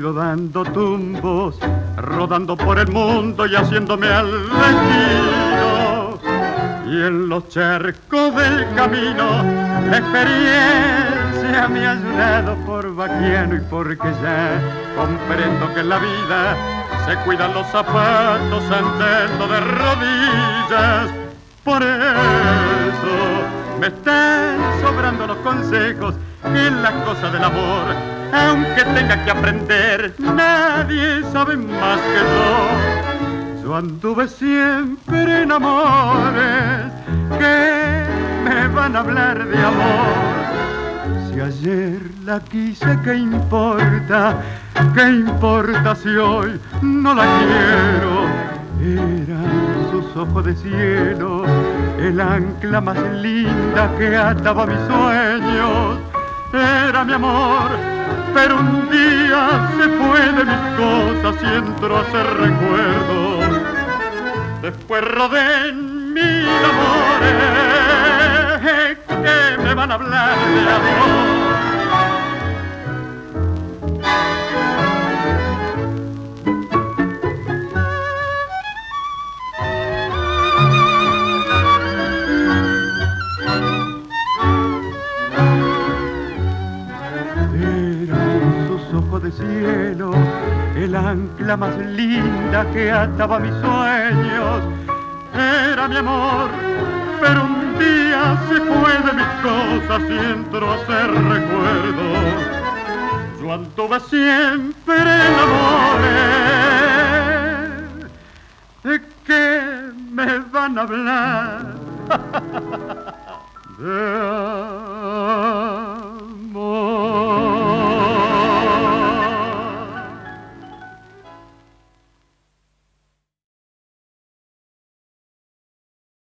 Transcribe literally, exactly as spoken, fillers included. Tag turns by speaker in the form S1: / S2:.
S1: sigo dando tumbos, rodando por el mundo y haciéndome al destino. Y en los charcos del camino la experiencia me ha ayudado por vaquiano y porque ya comprendo que en la vida se cuidan los zapatos andando de rodillas. Por eso me están sobrando los consejos que en las cosas del amor, aunque tenga que aprender, nadie sabe más que yo. Yo anduve siempre en amores que me van a hablar de amor. Si ayer la quise, ¿qué importa? ¿Qué importa si hoy no la quiero? Eran sus ojos de cielo, el ancla más linda que ataba mis sueños. Era mi amor, pero un día se fue de mis cosas y entró a ser recuerdos. Después rodé en mil amores que me van a hablar de amor. De cielo, el ancla más linda que ataba mis sueños. Era mi amor, pero un día se fue de mis cosas y entró a ser recuerdo. Yo anduve siempre en amores de que me van a hablar de